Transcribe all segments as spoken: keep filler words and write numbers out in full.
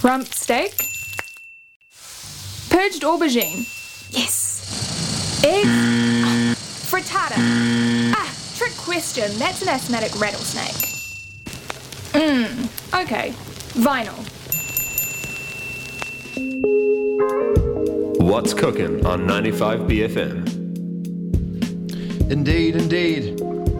Rump steak. Purged aubergine. Yes. Egg. Oh, frittata. Ah, trick question. That's an asthmatic rattlesnake. Mmm. Okay. Vinyl. What's cooking on ninety-five B F M? Indeed, indeed.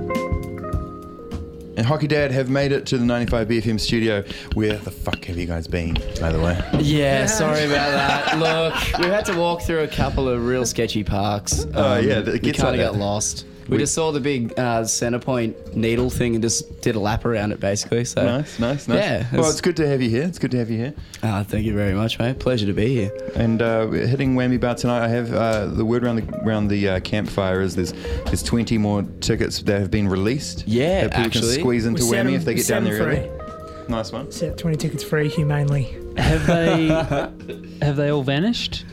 And Hockey Dad have made it to the ninety-five B F M studio. Where the fuck have you guys been, by the way? Yeah, sorry about that. Look, we had to walk through a couple of real sketchy parks. Oh, Um, yeah, it we gets kind of like got that. lost. We, we just saw the big uh, Centrepoint needle thing and just did a lap around it, basically. So Nice, nice, nice. Yeah, Well, it's- it's good to have you here. It's good to have you here. uh, thank you very much, mate. Pleasure to be here. And uh, we're hitting Whammy Bar tonight. I have uh, the word around the around the uh, campfire is there's there's twenty more tickets that have been released. Yeah, that people actually. can squeeze into We set Whammy them- if they we get set down them there early. free. Nice one. Set twenty tickets free humanely. Have they have they all vanished?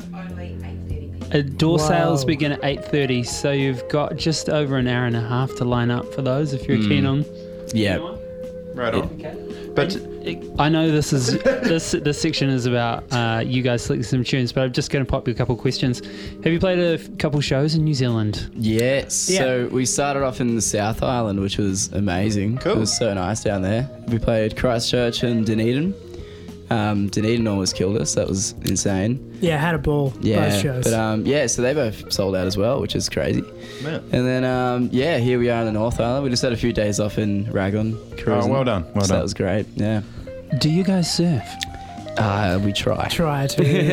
Uh, door Wow. sales begin at eight thirty, so you've got just over an hour and a half to line up for those if you're Mm. keen on. Yeah. Right on. But I know this is this this section is about uh, you guys selecting some tunes, but I'm just going to pop you a couple of questions. Have you played a f- couple shows in New Zealand? Yes. Yeah. So we started off in the South Island, which was amazing. Cool. It was so nice down there. We played Christchurch and Dunedin. Um, Dunedin almost killed us. That was insane. Yeah, had a ball. Yeah. Both shows. But um, yeah, so they both sold out as well, which is crazy. man. And then um, yeah, here we are in the North Island. We just had a few days off in Ragon cruising. Oh, well done, well so done. That was great. Yeah. Do you guys surf? Uh, we try. Try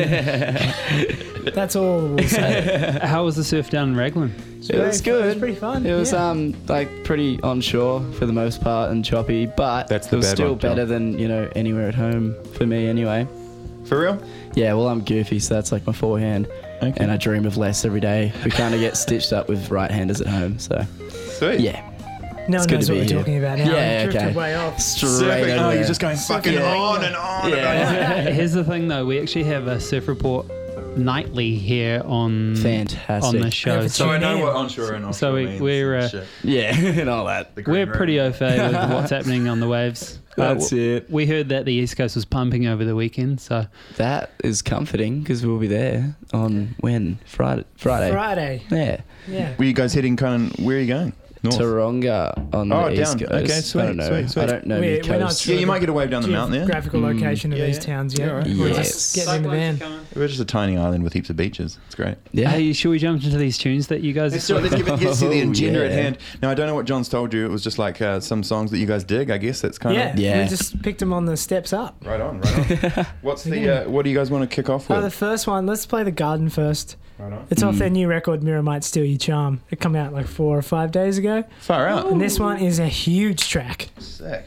to. That's all we'll say. How was the surf down in Raglan? It was good. It was pretty fun. It was yeah. um like pretty onshore for the most part and choppy, but That's the it was bad still one, John. better than you know anywhere at home for me anyway. For real? Yeah, well I'm goofy, so that's like my forehand, Okay. and I dream of less every day. We kind of get stitched up with right-handers at home, so Sweet. yeah, No it's one good knows to what be we're here. talking about now. Yeah, We drifted okay. way off. straight Surfing. over Oh, there. you're just going fucking Yeah. on and on. Yeah. And on. Here's the thing, though. We actually have a surf report nightly here on Fantastic. on the show. Yeah, So I know Tune in. what onshore and offshore So we- means. we're, uh, Shit. Yeah, and all that. The green We're room. pretty au fait with what's happening on the waves. Uh, That's w- it. We heard that the East Coast was pumping over the weekend, so That is comforting because we'll be there on when Friday. Friday. Friday. Yeah. Yeah. Were you guys heading kind of, where are you going? North? Taronga on the Oh, East down. Coast. Okay, sweet, I don't know. sweet, sweet. I don't know We're- the we're not coast. sure. Yeah, you might get a wave down the mountain there. Geographical Mm. location of Yeah, these yeah. towns, yeah. Yeah, right. We're Yes. just getting in the van. We're just a tiny island with heaps of beaches. It's great. Yeah. hey, should we jump into these tunes that you guys Let's, are do it. Let's, give it, let's see the Oh, agenda at yeah. hand. Now, I don't know what John's told you. It was just like uh, some songs that you guys dig, I guess. That's kind Yeah, of... Yeah. we just picked them on the steps up. Right on, right on. What's the... Uh, what do you guys want to kick off with? Oh, the first one, let's play The Garden first. Right on. It's off Mm. their new record, Mirror Might Steal Your Charm. It came out like four or five days ago. Far out. And this one is a huge track. Sick.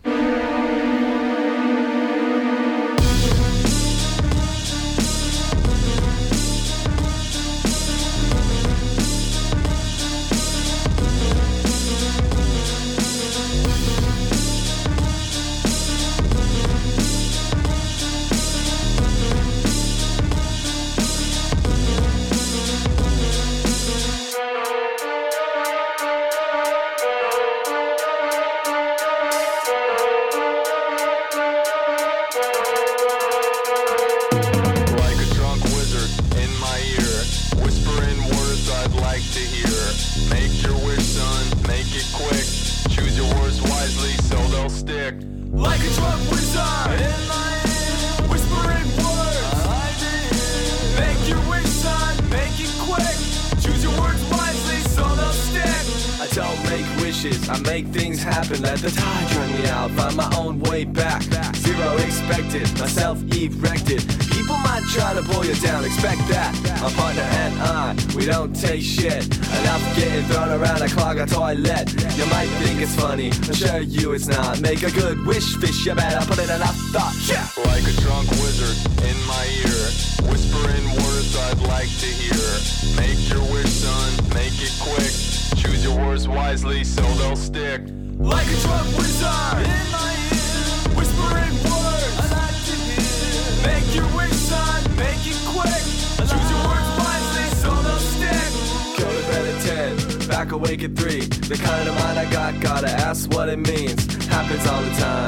Like a drunk wizard in my ear, whispering words I'd like to hear. Make your wish, son, make it quick. Choose your words wisely so they'll stick. Like a drunk wizard in my ear, whispering words I like to hear. Make your wish, son, make it quick. Choose your words wisely so they'll stick. I don't make wishes, I make things happen. Let the tide drag me out, find my own way back. Zero expected, myself erected. People might try to pull you down, expect that. My partner and I, we don't take shit. Enough getting thrown around a clog a toilet. You might think it's funny, I'm sure you it's not. Make a good wish, fish, you better put in enough thought. Yeah. Like a drunk wizard in my ear, whispering words I'd like to hear. Make your wish, son, make it quick. Choose your words wisely so they'll stick. Like a drunk wizard in my ear, whispering words I like to hear. Make your wish, son, make it quick. Choose your words wisely so they'll stick. Go to bed at ten, back awake at three. The kind of mind I got, gotta ask what it means. Happens all the time, stop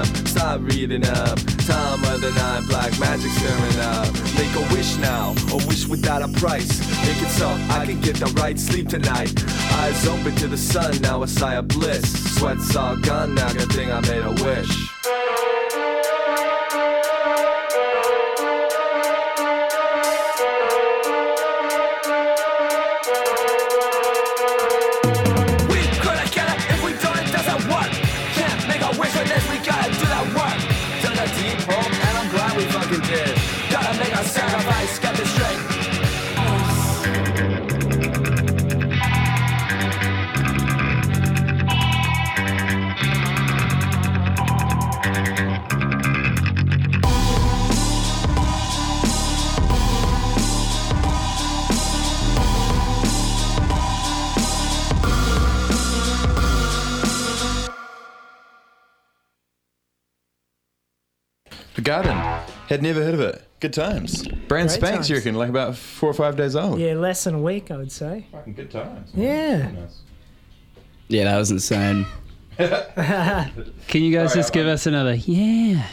not reading up. Time of the night, black magic stirring up. Make a wish now, a wish without a price. Make it so I can get the right sleep tonight. Eyes open to the sun, now a sigh of bliss. Sweat's all gone, now good thing I made a wish. Gotta make a sacrifice, get this straight. The Garden. Had never heard of it. Good times. Brand Great spanks, times. you reckon? Like about four or five days old. Yeah, less than a week, I would say. Fucking good times. Yeah. Yeah, that was insane. Can you guys Sorry, just I- give us another? Yeah.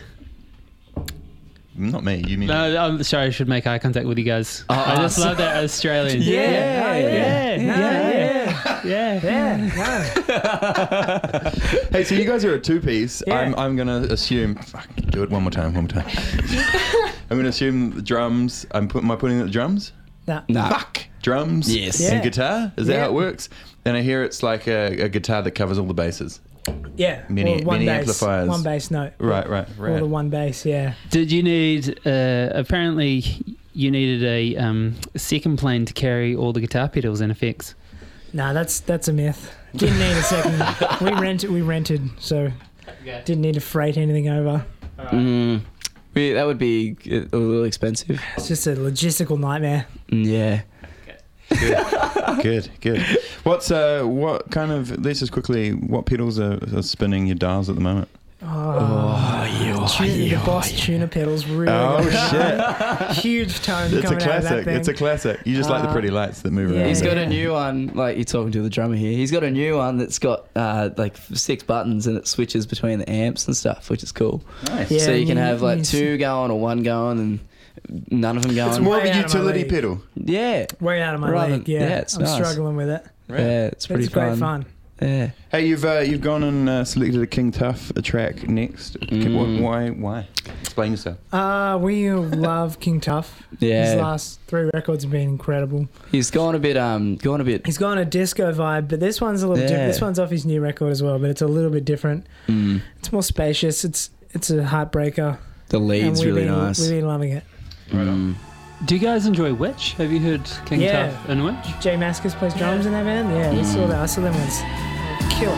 Not me. You mean? No, I'm sorry. I should make eye contact with you guys. I just love that Australian. Yeah, yeah, yeah, yeah, yeah, yeah. Yeah, no. Hey, so you guys are a two-piece. Yeah. I'm, I'm gonna assume. Fuck, do it one more time. One more time. I'm gonna assume the drums. I'm putting. Am I putting in the drums? Nah. Nah. Fuck. Drums. Yes. And Yeah. guitar. Is that Yeah. how it works? And I hear it's like a, a guitar that covers all the bases. Yeah. Many- or one many bass, amplifiers. One bass note. Right. Right. Or the Right. one bass, yeah. Did you need? Uh, apparently, you needed a um, second plane to carry all the guitar pedals and effects. Nah, that's that's a myth. Didn't need a second. we rented. We rented, so didn't need to freight anything over. Mm. We, that would be a little expensive. It's just a logistical nightmare. Mm, Yeah. Good. Good. What's uh? What kind of? Let's just quickly. What pedals are, are spinning your dials at the moment? Oh, tuna, the Boss tuna pedals really Oh good. shit! Huge tone It's a coming out of that classic. thing. It's a classic. You just like the Uh, pretty lights that move yeah. around. He's got Yeah. a new one, like you're talking to the drummer here. He's got a new one that's got uh, like six buttons and it switches between the amps and stuff, which is cool. Nice. Yeah, so you can you- have like you- two going or one going and none of them going. It's more of Way a out of my utility league. pedal. yeah, Way out of my Rather- league. Yeah, yeah, it's I'm nice. struggling with it. yeah, it's pretty It's great fun. fun. Yeah. Hey, you've uh, you've gone and uh, selected a King Tough a track next. Mm. Why? Why? Explain yourself. Uh, we love King Tough. Yeah. His last three records have been incredible. He's gone a bit, um, gone a bit. He's gone a disco vibe, but this one's a little Yeah. different. This one's off his new record as well, but it's a little bit different. Mm, It's more spacious. It's it's a heartbreaker. the lead's and we've really been, nice. We've been loving it. Mm. Do you guys enjoy Witch? Have you heard King Yeah. Tough and Witch? Jay Mascis plays drums in that band. Yeah, we saw that. I saw them ones. Killer.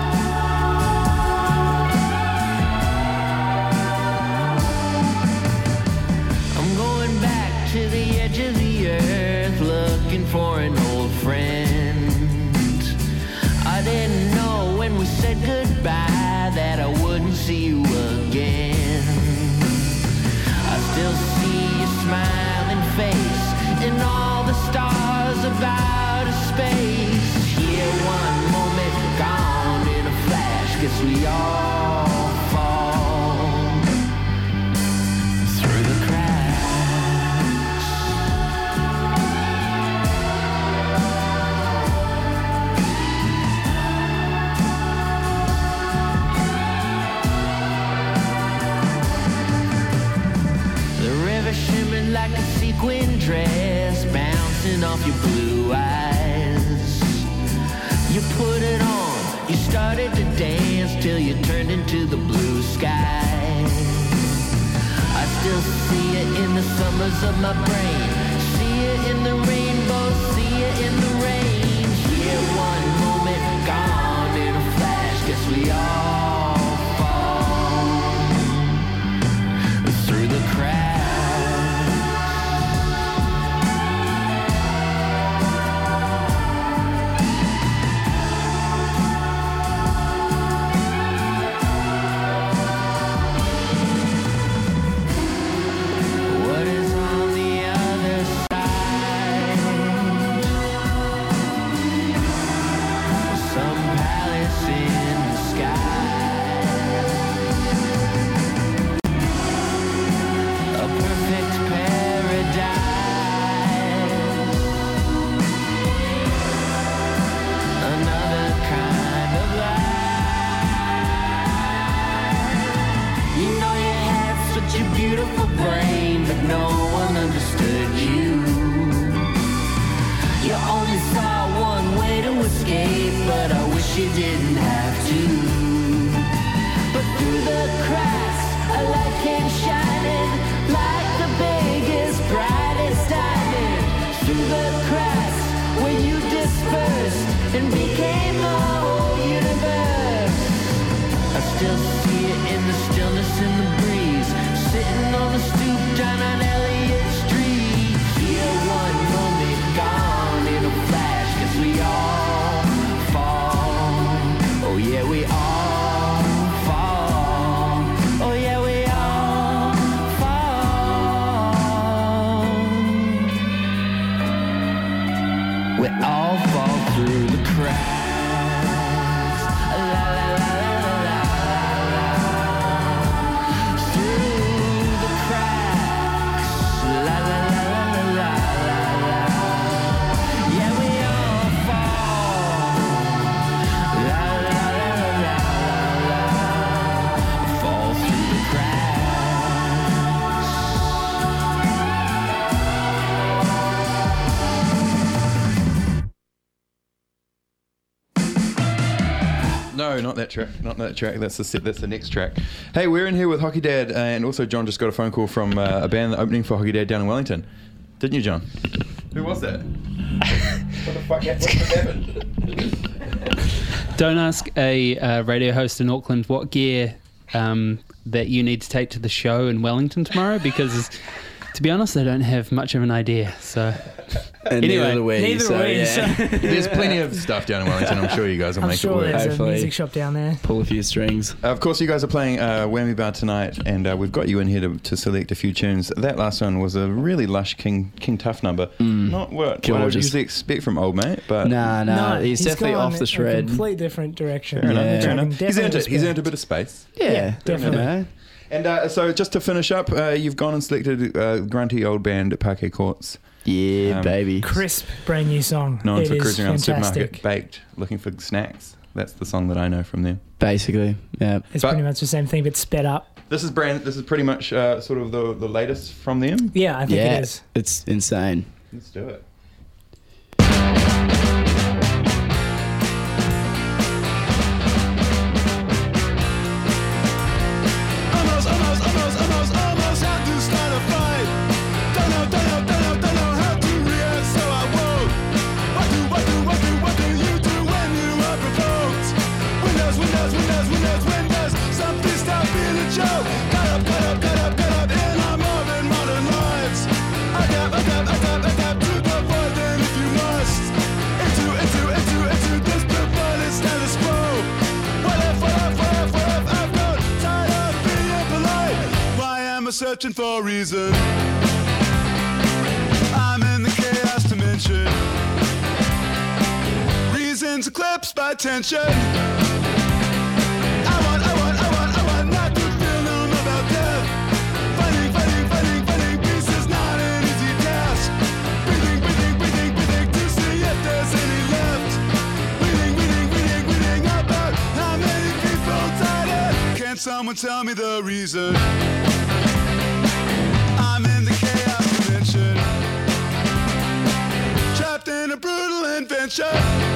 I'm going back to the edge of the earth, looking for an old friend. I didn't know when we said goodbye that I wouldn't see you again. I still see your smiling face and all the stars about a space. Here one moment, gone in a flash. Guess we all fall through the cracks. The river shimmered like a sequin dress, bouncing off your blue eyes. You put it on, you started to dance till you turned into the blue sky. I still see it in the summers of my brain, see it in the rainbow, see it in the rain. Here one moment, gone in a flash, guess we all fall through the cracks. What is on the other side? brain, but no one understood you. You only saw one way to escape, but I wish you didn't have to. But through the cracks, a light came shining like the biggest, brightest diamond. Through the cracks, when you dispersed and became the whole universe. I still see it in the stillness in the breeze, sitting on the stoop down on Elliott Street. Here one moment gone in a flash, 'cause we all fall. Oh yeah, we all fall. Oh yeah, we all fall. We all fall through the cracks. La la la la la la la. Through the cracks. La la la la la la la. Yeah, we all fall. La la la la la la. Fall through the cracks. No, not that track. Not that track. That's the set. That's the next track. Hey, we're in here with Hockey Dad, uh, and also John just got a phone call from uh, a band opening for Hockey Dad down in Wellington. Didn't you, John? Who was that? What the fuck? What happened? Don't ask a uh, radio host in Auckland what gear um, that you need to take to the show in Wellington tomorrow, because, to be honest, I don't have much of an idea. So, And Anyway, neither do we. Neither so, way. yeah. So There's plenty of stuff down in Wellington. I'm sure you guys will I'm make sure it work. there's a Hopefully. music shop down there. Pull a few strings. Uh, of course, you guys are playing uh, Whammy Bar tonight, and uh, we've got you in here to, to select a few tunes. That last one was a really lush King King Tough number. Mm. Not what, what I would Gorgeous. usually expect from Old Mate, but Nah, nah. No, he's, definitely gone off the A shred. complete different direction. fair enough. Yeah. Which Fair I can enough. He's earned definitely it. He's earned a respect. bit of space. Yeah, Yeah, definitely. Yeah. And uh, so, just to finish up, uh, you've gone and selected uh, grunty old band Parquet Courts. Yeah, Um, baby. Crisp, brand new song. Known It for is cruising around the fantastic. supermarket, baked, looking for snacks. That's the song that I know from them. Basically, yeah. It's But- pretty much the same thing, but sped up. This is brand. This is pretty much uh, sort of the the latest from them. Yeah, I think yeah, it is. it's insane. Let's do it. Almost, almost, almost, almost, almost had to start a fight. Don't know, don't know, don't know, don't know how to react, so I won't. What do, what do, what do, what do you do when you are provoked? Windows, windows, windows, windows, windows. Something stop being a joke. Cut up, cut up, cut up, cut up in our modern, modern lives. Adapt, adapt, adapt, adapt to the void then if you must. Into, into, into, into this perverted status quo. What if, what if, what if, what if I've got tired of being polite? Why am I searching for a reason? I'm in the chaos dimension. Reasons eclipsed by tension. I want, I want, I want, I want not to feel numb about death. Fighting, fighting, fighting, fighting peace is not an easy task. Breathing, breathing, breathing, breathing to see if there's any left. Reading, reading, reading, reading about how many people died. Can someone tell me the reason? I'm in the chaos dimension, trapped in a brutal invention.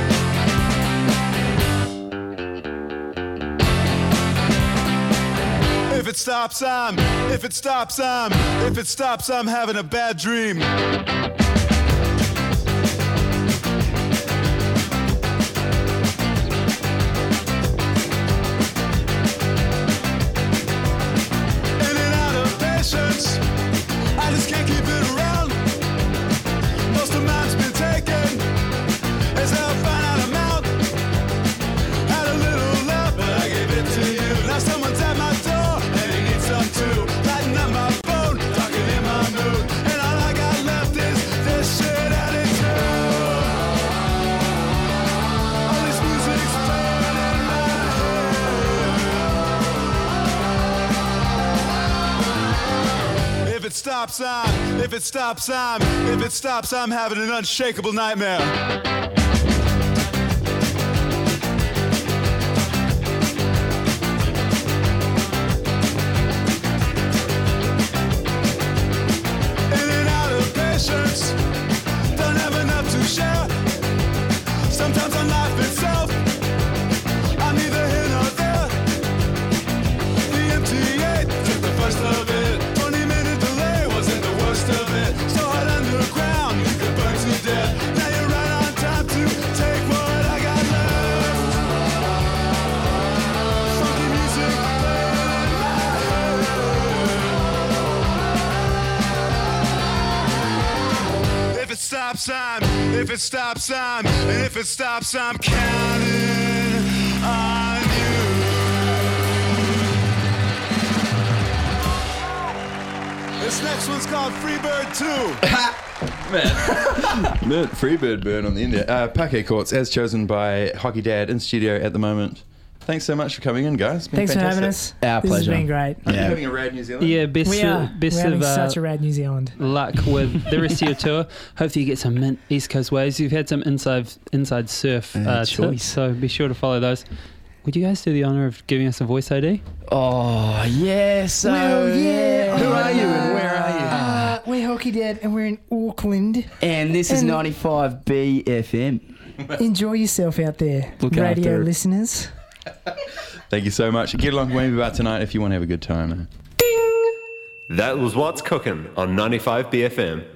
If it stops, I'm, if it stops, I'm, if it stops, I'm having a bad dream. In and out of patience, I just can't keep it around. Most of mine's been taken, as I'll find out amount. Had a little love, but I gave it to you. Now someone's at my door, and he needs some too. Lighting up my phone, talking in my mood, and all I got left is this shit attitude. All this music's playing in my head. If it stops, I'm, if it stops, I'm, if it stops, I'm having an unshakable nightmare. worst of it. twenty minute delay wasn't the worst of it. So hot underground, you could burn to death. Now you're right on time to take what I got left. Funky music playing in my head. If it stops, I'm, if it stops, I'm, and if it stops, I'm counting on you. This next one's called Freebird two. Man, Freebird burn on the end there. Uh, Parquet Courts, as chosen by Hockey Dad in studio at the moment. Thanks so much for coming in, guys. It's been Thanks fantastic. for having us. Our this pleasure. has been great. Are you Yeah. having a rad New Zealand? Yeah, best We are. best We're having of uh, such a rad New Zealand. luck with the rest of your tour. Hopefully you get some mint East Coast waves. You've had some inside inside surf Uh, uh, choice. tips, so be sure to follow those. Would you guys do the honour of giving us a voice I D? Oh, yes. Well, yeah. Who are you and where are you? Uh, we're Hockey Dad and we're in Auckland. And this is And- ninety-five B F M. Enjoy yourself out there, Look radio after it. listeners. Thank you so much. Get along with me about tonight if you want to have a good time. That was What's Cooking on ninety-five B F M.